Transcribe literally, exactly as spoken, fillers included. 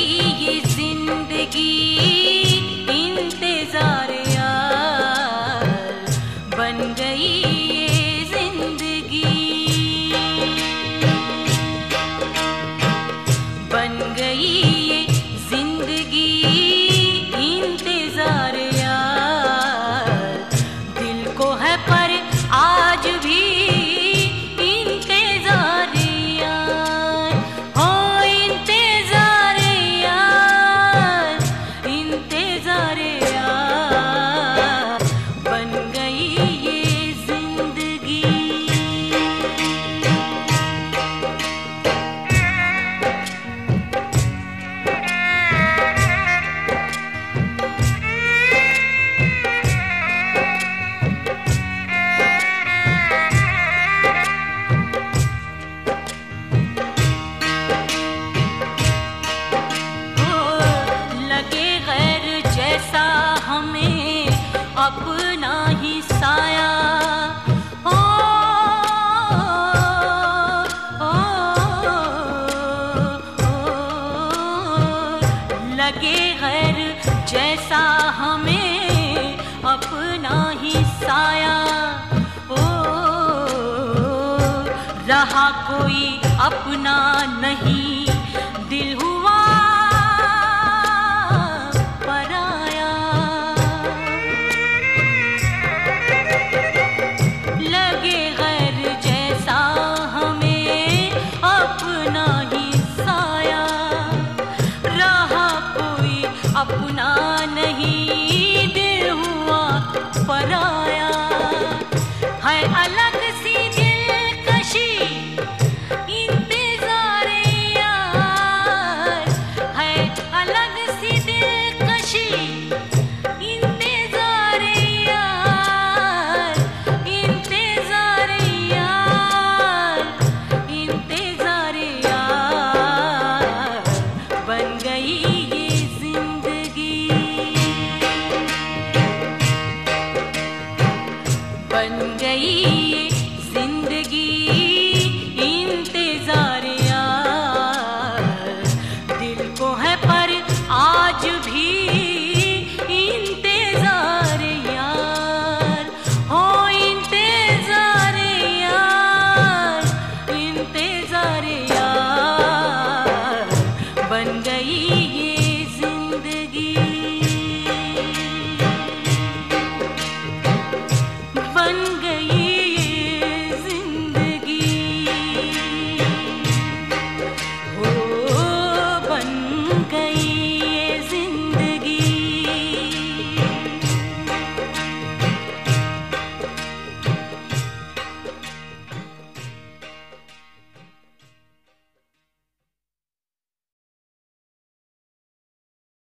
ये जिंदगी इंतजार यार, बन गई ये जिंदगी, बन गई ये जिंदगी इंतजार यार। दिल को है पर आज भी अपना ही साया हो, ओ, ओ, ओ, लगे गैर जैसा हमें अपना ही साया, ओ, रहा कोई अपना नहीं, दिल हुआ अपना नहीं, दिल हुआ पराया। है अलग सी दिलकशी इंतजार यार, है अलग सी दिलकशी इंतजार यार, इंतजार यार, इंतजार यार, बन गई